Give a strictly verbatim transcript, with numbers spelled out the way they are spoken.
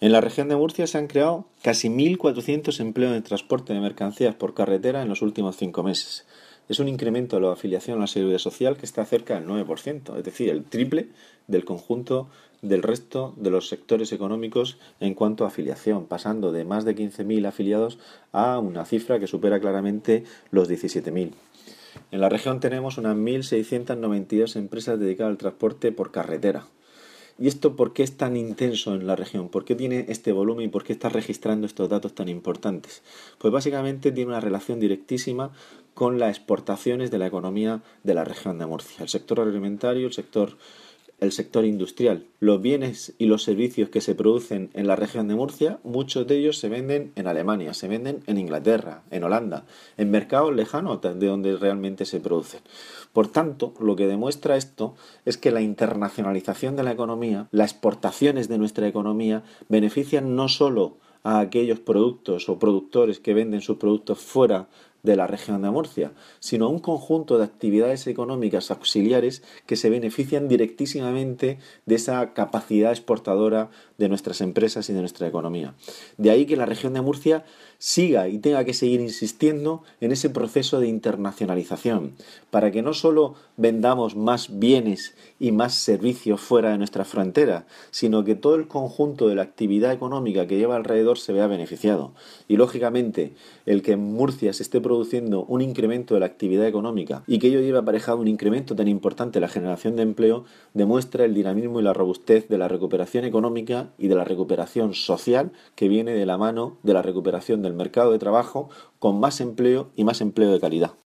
En la región de Murcia se han creado casi mil cuatrocientos empleos en transporte de mercancías por carretera en los últimos cinco meses. Es un incremento de la afiliación a la Seguridad Social que está cerca del nueve por ciento, es decir, el triple del conjunto del resto de los sectores económicos en cuanto a afiliación, pasando de más de quince mil afiliados a una cifra que supera claramente los diecisiete mil. En la región tenemos unas mil seiscientas noventa y dos empresas dedicadas al transporte por carretera. ¿Y esto por qué es tan intenso en la región? ¿Por qué tiene este volumen y por qué está registrando estos datos tan importantes? Pues básicamente tiene una relación directísima con las exportaciones de la economía de la región de Murcia. El sector agroalimentario, el sector, el sector industrial, los bienes y los servicios que se producen en la región de Murcia, muchos de ellos se venden en Alemania, se venden en Inglaterra, en Holanda, en mercados lejanos de donde realmente se producen. Por tanto, lo que demuestra esto es que la internacionalización de la economía, las exportaciones de nuestra economía, benefician no solo a aquellos productos o productores que venden sus productos fuera de la región de Murcia, sino a un conjunto de actividades económicas auxiliares que se benefician directísimamente de esa capacidad exportadora de nuestras empresas y de nuestra economía. De ahí que la región de Murcia siga y tenga que seguir insistiendo en ese proceso de internacionalización, para que no solo vendamos más bienes y más servicios fuera de nuestras fronteras, sino que todo el conjunto de la actividad económica que lleva alrededor se vea beneficiado. Y lógicamente, el que en Murcia se esté produciendo un incremento de la actividad económica y que ello lleve aparejado un incremento tan importante en la generación de empleo, demuestra el dinamismo y la robustez de la recuperación económica y de la recuperación social que viene de la mano de la recuperación del mercado de trabajo con más empleo y más empleo de calidad.